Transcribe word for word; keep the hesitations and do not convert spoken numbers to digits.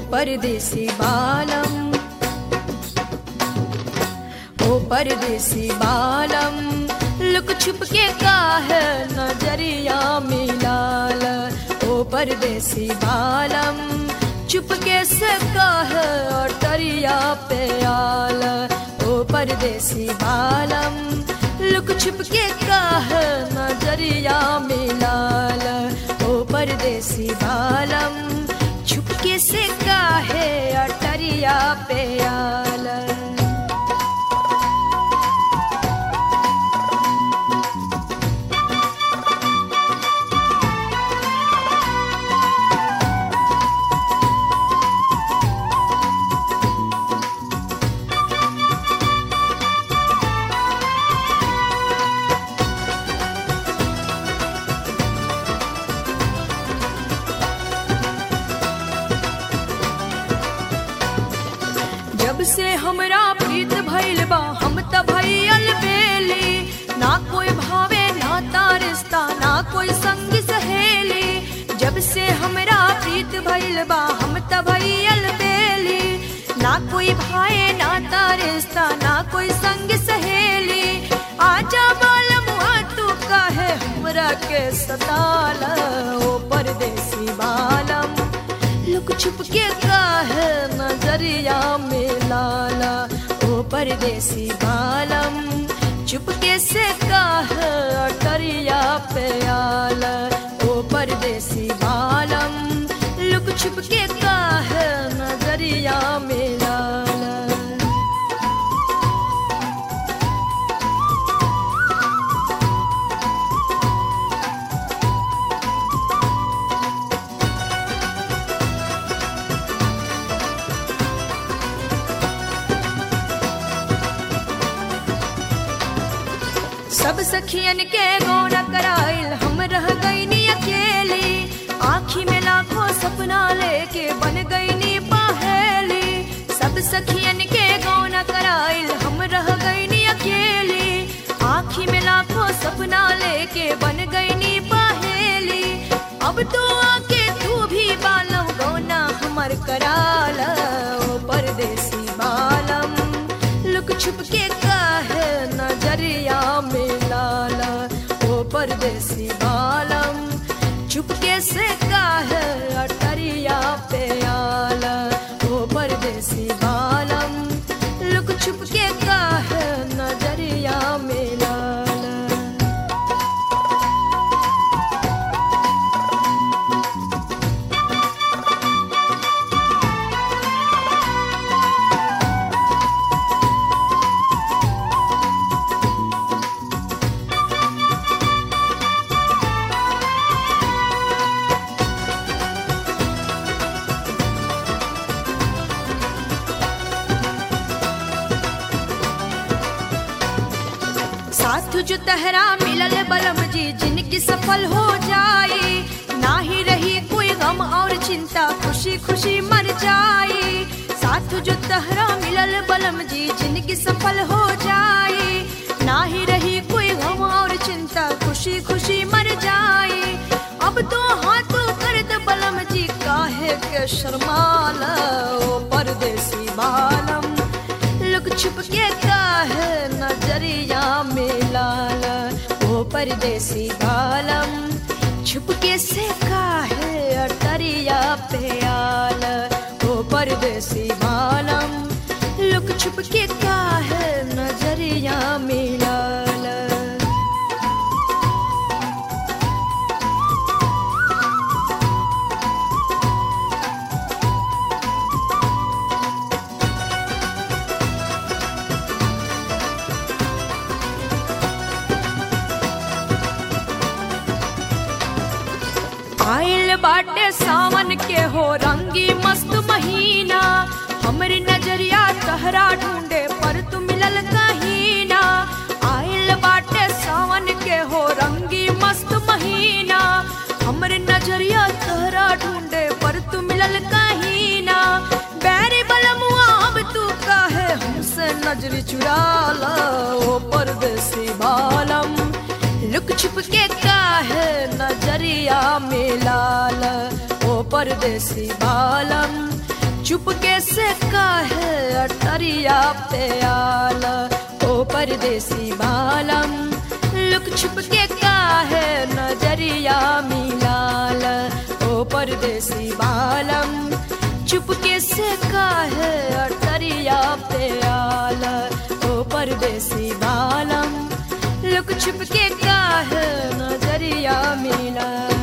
परदेसी बालम, ओ परदेसी बालम, लुक छुप के काहे नजरिया मिलाल। ओ परदेसी बालम, चुपके से काहे अटरिया पे आल। ओ परदेसी बालम, लुक छुप के काहे नजरिया मिलाल। ओ परदेसी बालम, चुपके से काहे अटरिया पे आल। जब से हमरा प्रीत भइल बा हम त भइल बेली। ना कोई भावे ना तारिस्ता ना कोई संग सहेली। जब से हमरा प्रीत भइल बा हम त भइल बेली। ना कोई भाए ना तारिस्ता ना कोई संग सहेली। आजा बालमुआ तू काहे हमरा के सताला। ओ परदेसी बालम, लुक छुप के काहे नजरिया मिलाला। ओ परदेसी बालम, चुपके से काहे अटरिया पे आला। ओ परदेसी बालम, लुक छुप के काहे नजरिया मिलाला। सब सखियन के गौन कराइल हम रह गईनी अकेली। आँखी में लाखों सपना लेके बन गईनी पहेली। सब सखियन के गौन कराइल हम रह गईनी अकेली। आँखी में लाखों सपना लेके बन गईनी पहेली। अब तो आके तू भी बालम गौना हमर कराला। ओ परदेसी बालम, लुक छुप के काहे नजरिया मिलाला। ओ परदेसी बालम, चुपके से काहे अटरिया पे आला। ओ परदेसी बालम, लुक छुप के काहे नजरिया मिलाला। साथ जो तहरा मिलल बलम जी जिनकी सफल हो जाए। ना ही रही कोई गम और चिंता खुशी खुशी मर जाए। साथ जो तहरा मिलल बलम जी जिनकी सफल हो जाए। ना ही रही कोई गम और चिंता खुशी खुशी मर जाए। अब तो हाथों कर दे बलम जी काहे के शर्माला। ओ परदेसी बालम, लुक छुप के काहे नजरिया मिलाला। ओ परदेसी बालम, छुपके से काहे अटरिया पे आला। ओ परदेसी बालम, लुक छुप के काहे नजरिया मिलाला। आइल बाटे सावन के हो रंगी मस्त महीना। हमरी नजरिया तहरा ढूंढे पर तू मिलल कहीं ना। आइल बाटे सावन के हो रंगी मस्त महीना। हमरी नजरिया तहरा ढूंढे पर तू मिलल कहीं ना। बैरी बलमुआ अब तू काहे हमसे नजर चुराला। ओ परदेसी बालम, लुक छुप के काहे नजरिया मिलाल। ओ परदेसी बालम, चुपके से काहे अटरिया पे आला ओ परदेसी बालम लुक छुप के काहे नजरिया मिलाल ओ परदेसी बालम चुपके से काहे अटरिया पे आला ओ परदेसी बालम लुक छुप के काहे नजरिया मिलाल।